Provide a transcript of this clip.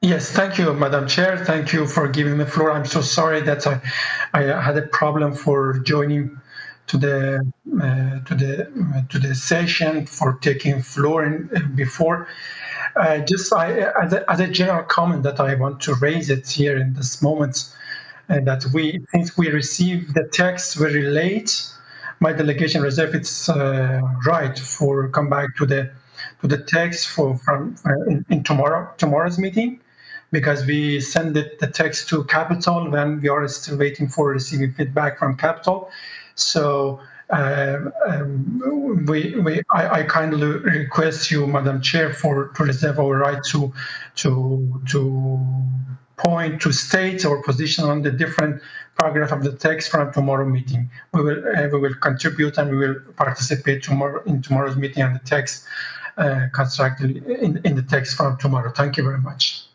Yes, thank you, Madam Chair. Thank you for giving the floor. I'm so sorry that I had a problem for joining to the session for taking floor before. As a general comment that I want to raise it here in this moment, and that since we received the text very late, my delegation reserve its right for come back to the text for from in tomorrow's meeting, because we send the text to Capital when we are still waiting for receiving feedback from Capital. So I kindly request you, Madam Chair, to reserve our right to point to state our position on the different paragraph of the text from tomorrow meeting. We will contribute and we will participate in tomorrow's meeting on the text constructed in the text from tomorrow. Thank you very much.